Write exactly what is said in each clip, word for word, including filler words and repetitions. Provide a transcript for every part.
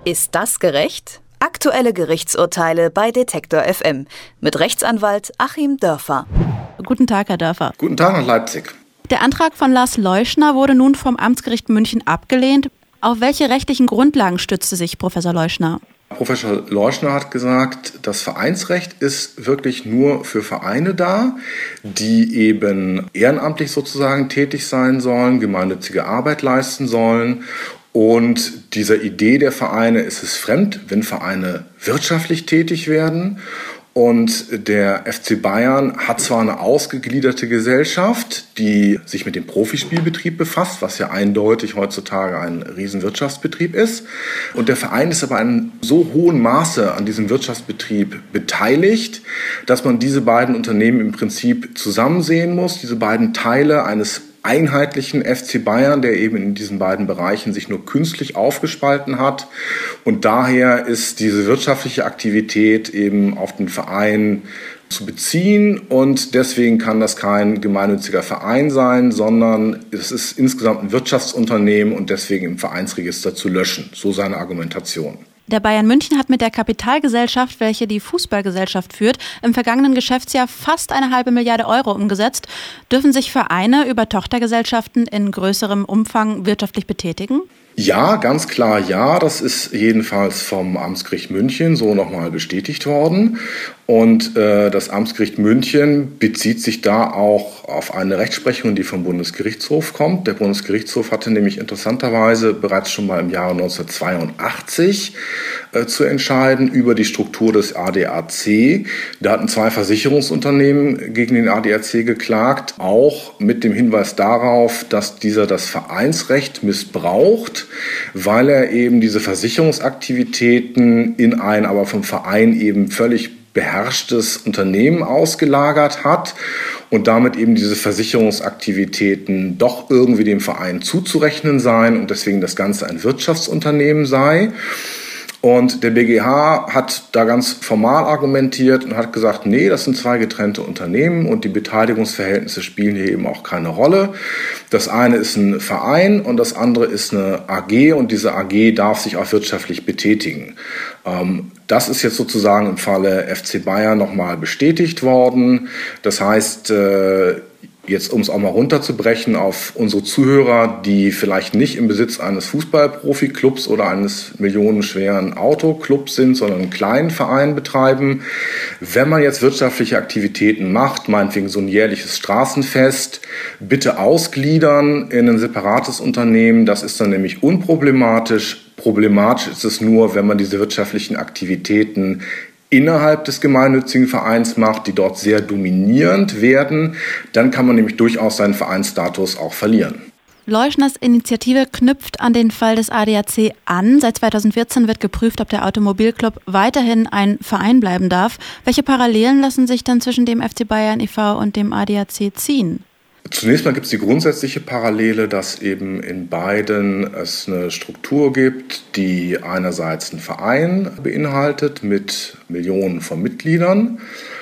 Ist das gerecht? Aktuelle Gerichtsurteile bei Detektor F M mit Rechtsanwalt Achim Dörfer. Guten Tag, Herr Dörfer. Guten Tag nach Leipzig. Der Antrag von Lars Leuschner wurde nun vom Amtsgericht München abgelehnt. Auf welche rechtlichen Grundlagen stützte sich Professor Leuschner? Professor Leuschner hat gesagt, das Vereinsrecht ist wirklich nur für Vereine da, die eben ehrenamtlich sozusagen tätig sein sollen, gemeinnützige Arbeit leisten sollen. Und dieser Idee der Vereine ist es fremd, wenn Vereine wirtschaftlich tätig werden. Und der F C Bayern hat zwar eine ausgegliederte Gesellschaft, die sich mit dem Profispielbetrieb befasst, was ja eindeutig heutzutage ein Riesenwirtschaftsbetrieb ist. Und der Verein ist aber in so hohem Maße an diesem Wirtschaftsbetrieb beteiligt, dass man diese beiden Unternehmen im Prinzip zusammen sehen muss, diese beiden Teile eines einheitlichen F C Bayern, der eben in diesen beiden Bereichen sich nur künstlich aufgespalten hat. Und daher ist diese wirtschaftliche Aktivität eben auf den Verein zu beziehen. Und deswegen kann das kein gemeinnütziger Verein sein, sondern es ist insgesamt ein Wirtschaftsunternehmen und deswegen im Vereinsregister zu löschen. So seine Argumentation. Der Bayern München hat mit der Kapitalgesellschaft, welche die Fußballgesellschaft führt, im vergangenen Geschäftsjahr fast eine halbe Milliarde Euro umgesetzt. Dürfen sich Vereine über Tochtergesellschaften in größerem Umfang wirtschaftlich betätigen? Ja, ganz klar ja. Das ist jedenfalls vom Amtsgericht München so nochmal bestätigt worden. Und äh, das Amtsgericht München bezieht sich da auch auf eine Rechtsprechung, die vom Bundesgerichtshof kommt. Der Bundesgerichtshof hatte nämlich interessanterweise bereits schon mal im Jahre neunzehnhundertzweiundachtzig äh, zu entscheiden über die Struktur des A D A C. Da hatten zwei Versicherungsunternehmen gegen den A D A C geklagt, auch mit dem Hinweis darauf, dass dieser das Vereinsrecht missbraucht, weil er eben diese Versicherungsaktivitäten in ein aber vom Verein eben völlig beherrschtes Unternehmen ausgelagert hat und damit eben diese Versicherungsaktivitäten doch irgendwie dem Verein zuzurechnen seien und deswegen das Ganze ein Wirtschaftsunternehmen sei. Und der B G H hat da ganz formal argumentiert und hat gesagt, nee, das sind zwei getrennte Unternehmen und die Beteiligungsverhältnisse spielen hier eben auch keine Rolle. Das eine ist ein Verein und das andere ist eine A G und diese A G darf sich auch wirtschaftlich betätigen. Ähm, das ist jetzt sozusagen im Falle F C Bayern nochmal bestätigt worden. Das heißt, äh, Jetzt, um es auch mal runterzubrechen auf unsere Zuhörer, die vielleicht nicht im Besitz eines Fußballprofi-Clubs oder eines millionenschweren Autoclubs sind, sondern einen kleinen Verein betreiben. Wenn man jetzt wirtschaftliche Aktivitäten macht, meinetwegen so ein jährliches Straßenfest, bitte ausgliedern in ein separates Unternehmen. Das ist dann nämlich unproblematisch. Problematisch ist es nur, wenn man diese wirtschaftlichen Aktivitäten innerhalb des gemeinnützigen Vereins macht, die dort sehr dominierend werden, dann kann man nämlich durchaus seinen Vereinsstatus auch verlieren. Leuschners Initiative knüpft an den Fall des A D A C an. Seit zweitausendvierzehn wird geprüft, ob der Automobilclub weiterhin ein Verein bleiben darf. Welche Parallelen lassen sich dann zwischen dem F C Bayern e V und dem A D A C ziehen? Zunächst mal gibt es die grundsätzliche Parallele, dass eben in beiden es eine Struktur gibt, die einerseits einen Verein beinhaltet mit Millionen von Mitgliedern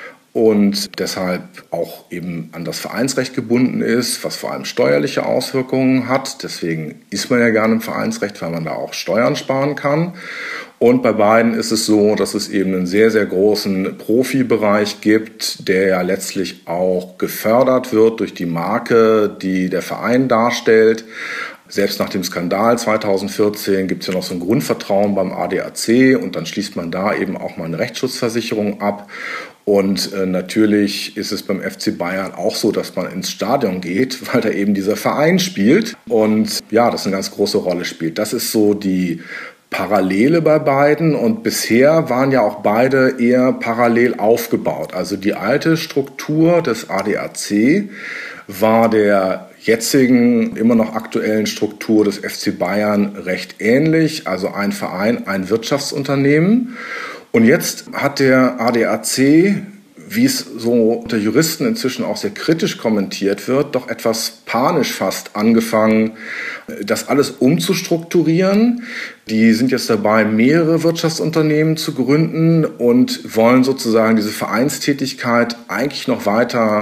und deshalb auch eben an das Vereinsrecht gebunden ist, was vor allem steuerliche Auswirkungen hat. Deswegen ist man ja gerne im Vereinsrecht, weil man da auch Steuern sparen kann. Und bei beiden ist es so, dass es eben einen sehr, sehr großen Profibereich gibt, der ja letztlich auch gefördert wird durch die Marke, die der Verein darstellt. Selbst nach dem Skandal zweitausendvierzehn gibt es ja noch so ein Grundvertrauen beim A D A C und dann schließt man da eben auch mal eine Rechtsschutzversicherung ab. Und äh, natürlich ist es beim F C Bayern auch so, dass man ins Stadion geht, weil da eben dieser Verein spielt und ja, das eine ganz große Rolle spielt. Das ist so die Parallele bei beiden und bisher waren ja auch beide eher parallel aufgebaut. Also die alte Struktur des A D A C war der jetzigen, immer noch aktuellen Struktur des F C Bayern recht ähnlich, also ein Verein, ein Wirtschaftsunternehmen. Und jetzt hat der A D A C, wie es so unter Juristen inzwischen auch sehr kritisch kommentiert wird, doch etwas panisch fast angefangen, das alles umzustrukturieren. Die sind jetzt dabei, mehrere Wirtschaftsunternehmen zu gründen und wollen sozusagen diese Vereinstätigkeit eigentlich noch weiter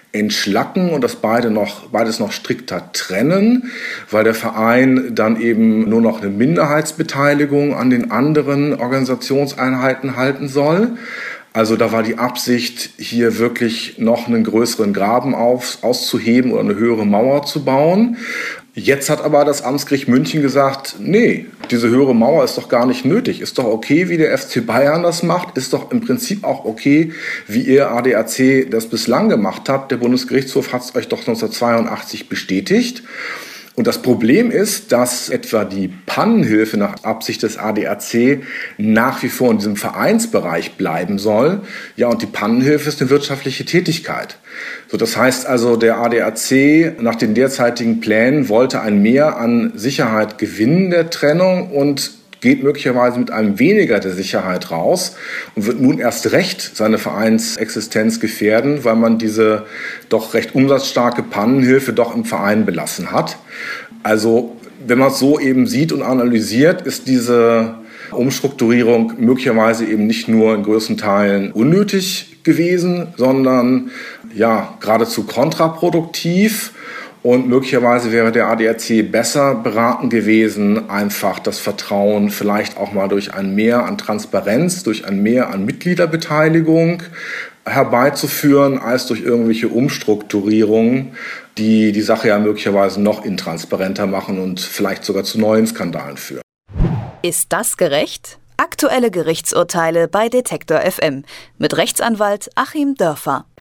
entschlacken und das beide noch, beides noch strikter trennen, weil der Verein dann eben nur noch eine Minderheitsbeteiligung an den anderen Organisationseinheiten halten soll. Also da war die Absicht, hier wirklich noch einen größeren Graben auf, auszuheben oder eine höhere Mauer zu bauen. Jetzt hat aber das Amtsgericht München gesagt, nee, diese höhere Mauer ist doch gar nicht nötig. Ist doch okay, wie der F C Bayern das macht. Ist doch im Prinzip auch okay, wie ihr A D A C das bislang gemacht habt. Der Bundesgerichtshof hat es euch doch neunzehnhundertzweiundachtzig bestätigt. Und das Problem ist, dass etwa die Pannenhilfe nach Absicht des A D A C nach wie vor in diesem Vereinsbereich bleiben soll. Ja, und die Pannenhilfe ist eine wirtschaftliche Tätigkeit. So, das heißt also, der A D A C nach den derzeitigen Plänen wollte ein Mehr an Sicherheit gewinnen der Trennung und geht möglicherweise mit einem weniger der Sicherheit raus und wird nun erst recht seine Vereinsexistenz gefährden, weil man diese doch recht umsatzstarke Pannenhilfe doch im Verein belassen hat. Also wenn man es so eben sieht und analysiert, ist diese Umstrukturierung möglicherweise eben nicht nur in größten Teilen unnötig gewesen, sondern ja geradezu kontraproduktiv. Und möglicherweise wäre der A D A C besser beraten gewesen, einfach das Vertrauen vielleicht auch mal durch ein Mehr an Transparenz, durch ein Mehr an Mitgliederbeteiligung herbeizuführen, als durch irgendwelche Umstrukturierungen, die die Sache ja möglicherweise noch intransparenter machen und vielleicht sogar zu neuen Skandalen führen. Ist das gerecht? Aktuelle Gerichtsurteile bei Detektor F M mit Rechtsanwalt Achim Dörfer.